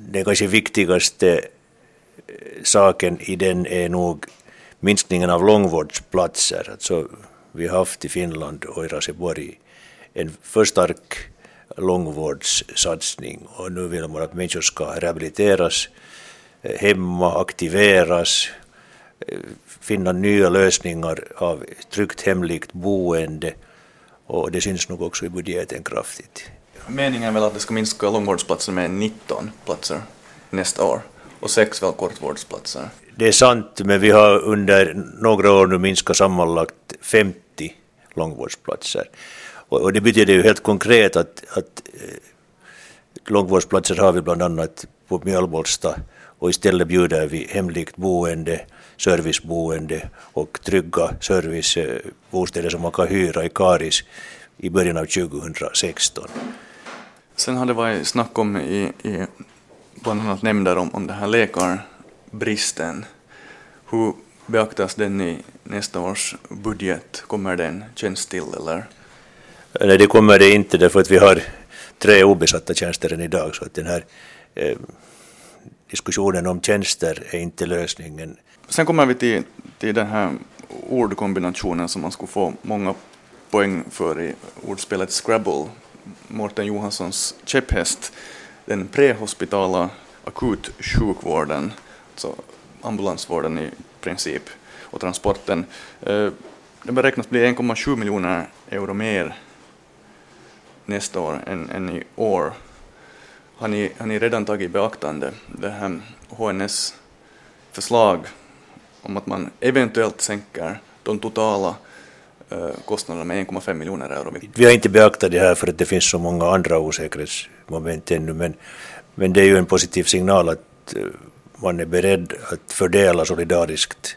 den kanske viktigaste saken i den är nog minskningen av långvårdsplatser. Alltså, vi har haft i Finland och i Raseborg en för stark långvårdssatsning, och nu vill man att människor ska rehabiliteras hemma, aktiveras, finna nya lösningar av tryggt hemlikt boende, och det syns nog också i budgeten kraftigt. Meningen är väl att det ska minska långvårdsplatser med 19 platser nästa år och 6 väl kortvårdsplatser. Det är sant, men vi har under några år nu minskat sammanlagt 50 långvårdsplatser. Och det betyder ju helt konkret att långvårdsplatser har vi bland annat på Mjölbolsta, och istället bjuder vi hemlikt boende, serviceboende och trygga servicebostäder som man kan hyra i Karis i början av 2016. Sen har det varit snack om i bland annat nämnder om det här läkarbristen. Hur beaktas den i nästa års budget? Kommer den känns till eller? Nej, det kommer det inte, därför att vi har 3 obesatta tjänster än idag, så att den här diskussionen om tjänster är inte lösningen. Sen kommer vi till den här ordkombinationen som man skulle få många poäng för i ordspelet Scrabble. Mårten Johanssons käpphäst, den prehospitala akutsjukvården, alltså ambulansvården i princip, och transporten. Det beräknas bli 1,7 miljoner euro mer nästa år än i år. Har ni redan tagit i beaktande det här HNS förslag om att man eventuellt sänker de totala kostnaderna med 1,5 miljoner euro? Vi har inte beaktat det här för att det finns så många andra osäkerhetsmoment ännu, men det är ju en positiv signal att man är beredd att fördela solidariskt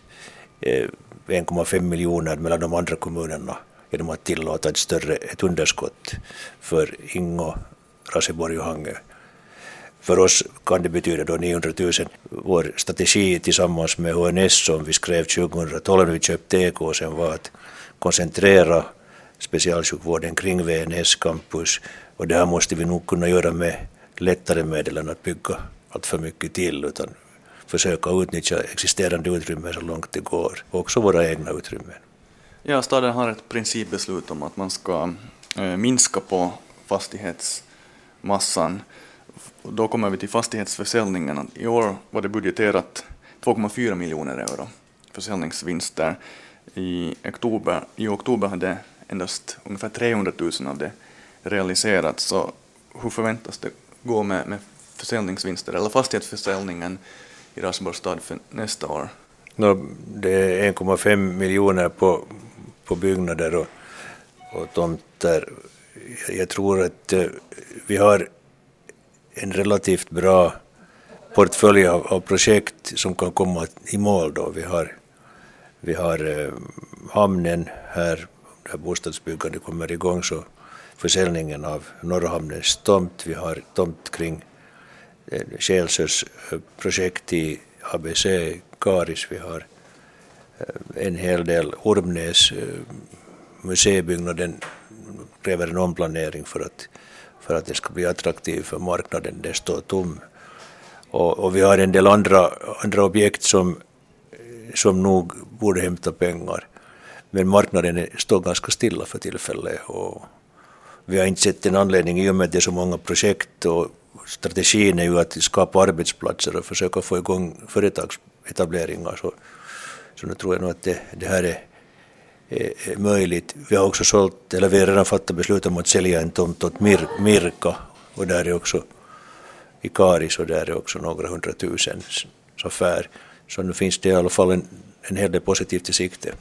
1,5 miljoner mellan de andra kommunerna genom att tillåta ett underskott för Ingo, Raseborg och Hangö. För oss kan det betyda då 900 000. Vår strategi tillsammans med HNS som vi skrev 2012 när vi köpte EK:sen var att koncentrera specialsjukvården kring VNS campus, och det här måste vi nog kunna göra med lättare medel än att bygga allt för mycket till, utan försöka utnyttja existerande utrymmen så långt det går, också våra egna utrymmen. Ja, staden har ett principbeslut om att man ska minska på fastighetsmassan. Då kommer vi till fastighetsförsäljningen. I år var det budgeterat 2,4 miljoner euro försäljningsvinster. I oktober hade endast ungefär 300 000 av det realiserats. Så hur förväntas det gå med försäljningsvinster eller fastighetsförsäljningen i Raseborgs stad för nästa år? Det är 1,5 miljoner på byggnader och tomter. Jag tror att vi har en relativt bra portfölj av projekt som kan komma i mål då. Vi har hamnen här, där bostadsbyggandet kommer igång, så försäljningen av Norra hamnens tomt. Vi har tomt kring Kjelsös projekt i ABC Karis. Vi har en hel del Ormnäs museibyggnaden kräver en omplanering för att det ska bli attraktiv för marknaden. Det står tom. Och vi har en del andra objekt som nog borde hämta pengar. Men marknaden står ganska stilla för tillfället. Och vi har inte sett en anledning i och med att det är så många projekt, och strategin är ju att skapa arbetsplatser och försöka få igång företagsetableringar. Så nu tror jag nog att det här är möjligt. Vi har också vi har redan fattat beslut om att sälja en tomt åt Mirka, och där är också i Karis, och där är också några 100 000 affär. Så nu finns det i alla fall en hel del positivt i sikte.